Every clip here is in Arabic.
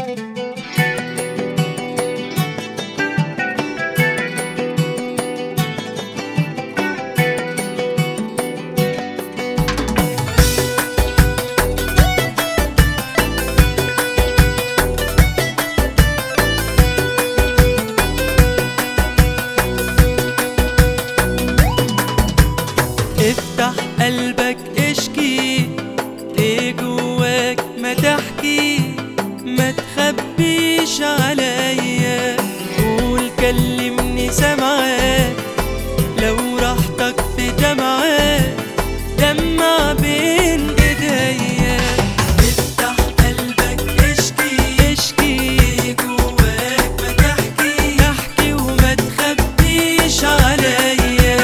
افتح قلبك اشكي ايه جواك ما تحكي، ما تخبيش عليا، قول كلمني سامعاك، لو راحتك في دمعاك دمع بين ايديا. افتح قلبك اشكي ايه جواك ما تحكي، احكي وما تخبيش عليا،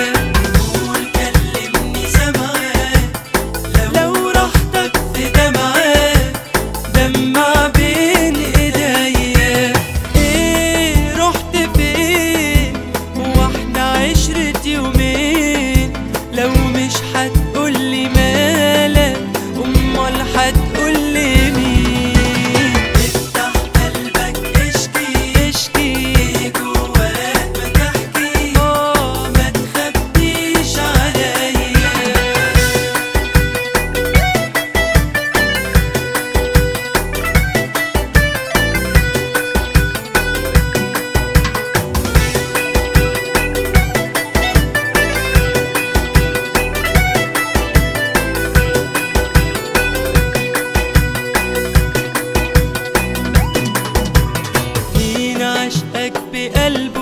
لو مش هتقولي مالك امال هتقولي مين؟ افتح قلبك اشكي جواك ما تحكي، ما تخبيش عليا. عشقك بقلبي